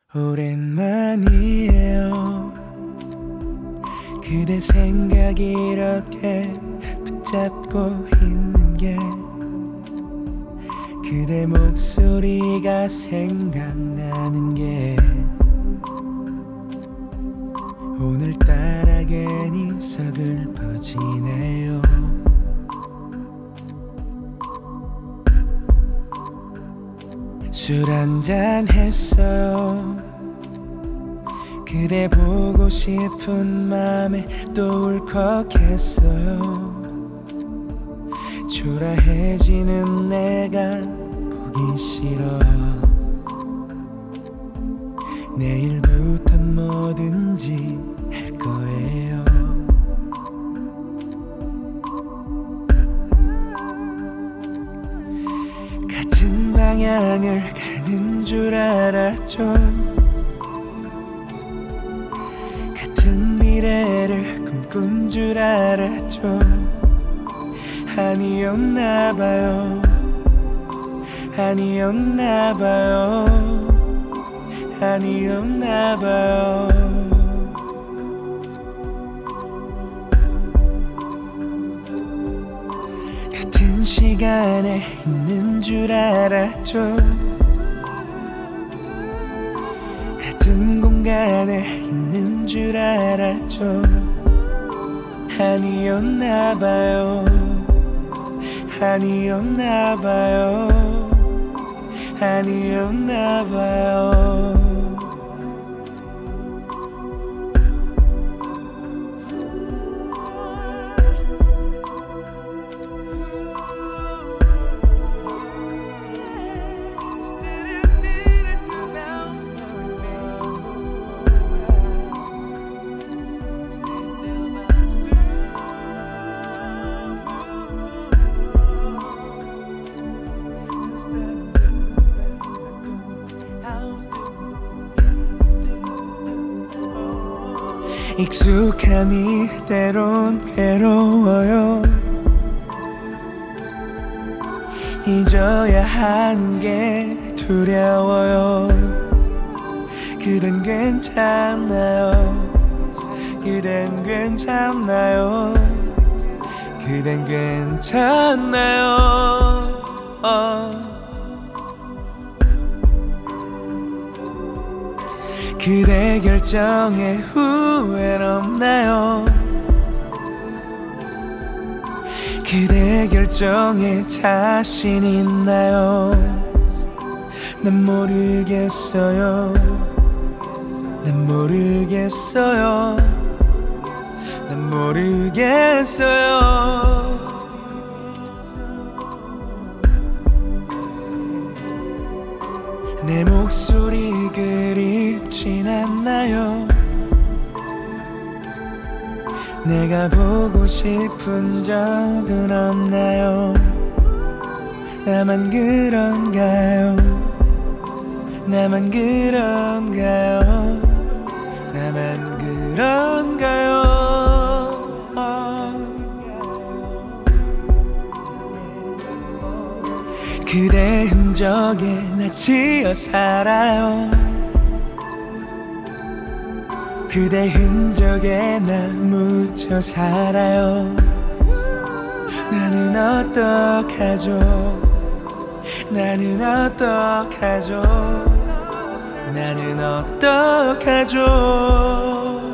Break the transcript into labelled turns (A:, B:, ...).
A: 오랜만이에요. 그대 생각이 이렇게 붙잡고 있는 게 그대 목소리가 생각나는 게 오늘따라 괜히 서글퍼지네요. 술 한잔 했어요. 그대 보고 싶은 맘에 또 울컥했어요. 초라해지는 내가 보기 싫어. 내일부턴 뭐든지 할 거예요. 같은 방향을 가는 줄 알았죠. 같은 미래를 꿈꾼 줄 알았죠. 아니었나봐요. 아니었나봐요. 아니었나봐요. 같은 시간에 있는 줄 알았죠. 같은 공간에 있는 줄 알았죠. 아니었나봐요. 아니었나봐요. 아니었나봐요. 익숙함이 때론 괴로워요. 잊어야 하는 게 두려워요. 그댄 괜찮나요? 그댄 괜찮나요? 그댄 괜찮나요? 그대 결정에 후회는 없나요? 그대 결정에 자신 있나요? 난 모르겠어요. 난 모르겠어요. 난 모르겠어요. 내 목소리 그립진 않나요? 내가 보고 싶은 적은 없나요? 나만 그런가요? 나만 그런가요? 나만 그런가요? 그대 흔적에 나 치여 살아요. 그대 흔적에 나 묻혀 살아요. 나는 어떡하죠? 나는 어떡하죠? 나는 어떡하죠?